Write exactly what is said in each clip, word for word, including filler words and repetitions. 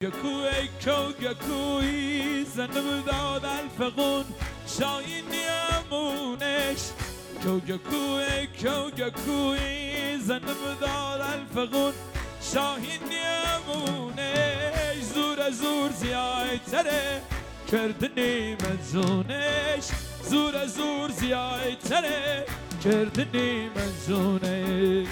گکوی کو گکوی زنم داد الفقون شاین نیمونش کو گکوی کو گکوی زنم داد الفقون شاهین نیمونش زور زور زیادتره کردنی مزونش زور زور زیادتره کردنی مزونش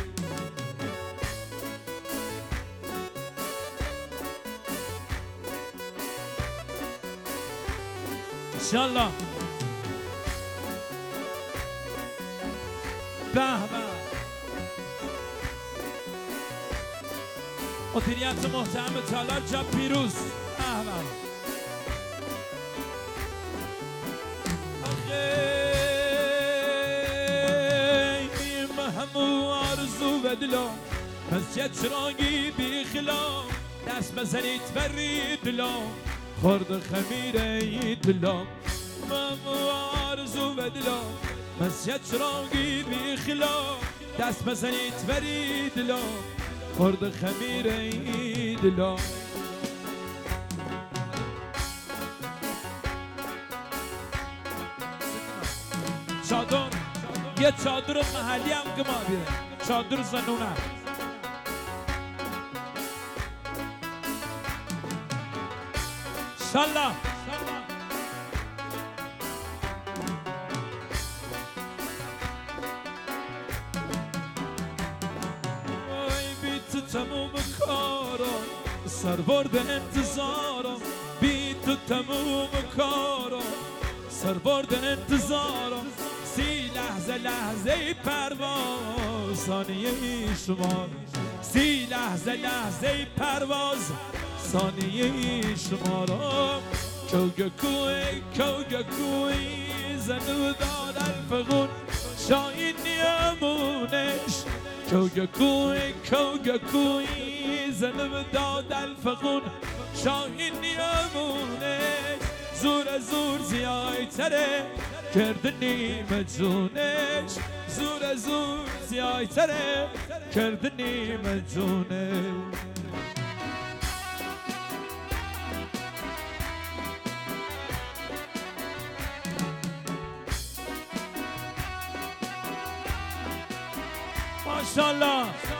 انشالله به به مدیریت محترم تالار جا پیروز به به آخیم همو آرزو و دلم مسجد چرانگی بی خلام دست بزنید بری دلم خورد خمیره دلم همو آرزو و دلم مسجد چرانگی بی خلام دست بزنید بری دلم خورد خمیره دلم چادر یه چادر محلی هم که ما بیره چادر زنونه انشالله وای بی تو تموم کارم سربرد انتظارم بی تو تموم کارم سربرد انتظارم سی لحظه لحظه پرواز ثانیه شما سی لحظه لحظه پرواز ثانیه شما را کوگکوی کوگکوی زنو داد الفقون شاین نیمونش کوگکوی کوگکوی زنو داد الفقون شاین نیمونش زور زور زیادتره کردنی مجونش زور زور زیادتره کردنی مجونش ماشاءالله